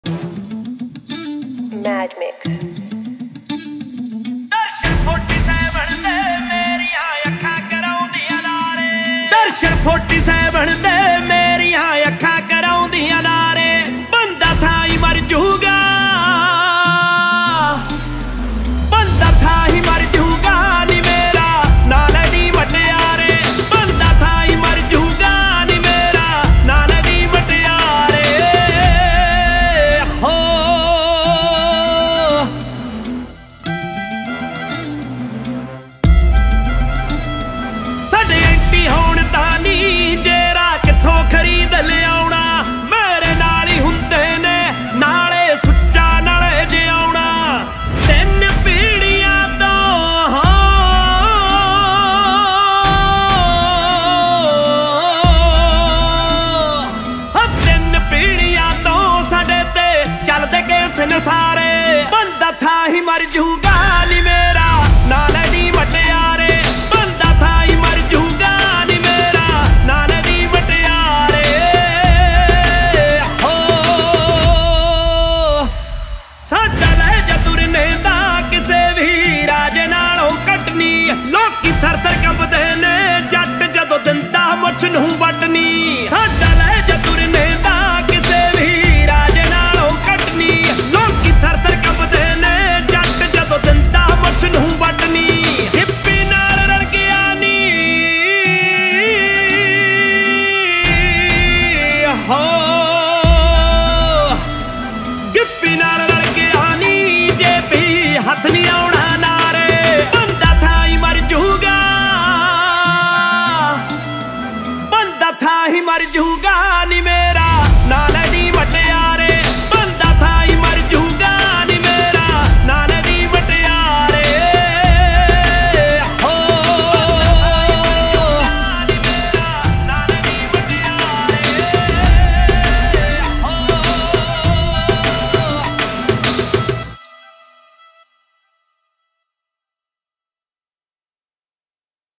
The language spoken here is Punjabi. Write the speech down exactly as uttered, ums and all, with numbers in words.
Mad Mix. ਦਰਸ਼ਨ forty-seven ਦੇ ਮੇਰੀਆਂ ਅੱਖਾਂ ਕਰਾਉਂਦੀਆਂ ਨਾਰੇ ਦਰਸ਼ਨ forty-seven ਦੇ ਮੇਰੀਆਂ ਅੱਖਾਂ ਕਰਾਉਂਦੀਆਂ ਨਾਰੇ ਬੰਦਾ ਥਾਂ ਹੀ ਮਰ ਜੂਗਾ ਬੰਦਾ ਥਾਂ ਹੀ ਮਰ ਜੂਗਾ ਨੀ ਮੇਰਾ ਨਾਲ ਦੀ ਵਟਿਆਰੇ ਬੰਦਾ ਥਾਂ ਹੀ ਮਰ ਜੂਗਾ ਨੀ ਮੇਰਾ ਨਾਲ ਦੀ ਵਟਿਆਰੇ ਹੋ ਸਾਡੇ ਐਂਟੀ ਹੋਣ ਤਾਂ ਨੀ ਜੇਰਾ ਕਿੱਥੋਂ ਖਰੀਦ ਲਿਆਉਣਾ ਮੇਰੇ ਨਾਲ ਹੀ ਹੁੰਦੇ ਨੇ ਨਾਲੇ ਸੁੱਚਾ ਨਾਲੇ ਜਿਉਣਾ ਤਿੰਨ ਪੀੜੀਆਂ ਤੋਂ ਹਾਂ ਤਿੰਨ ਪੀੜੀਆਂ ਤੋਂ ਸਾਡੇ ਤੇ ਚੱਲਦੇ ਕੇਸ ਨਸਾਰੇ ਬੰਦਾ ਥਾਂ ਹੀ ਮਰ ਜੂਗਾ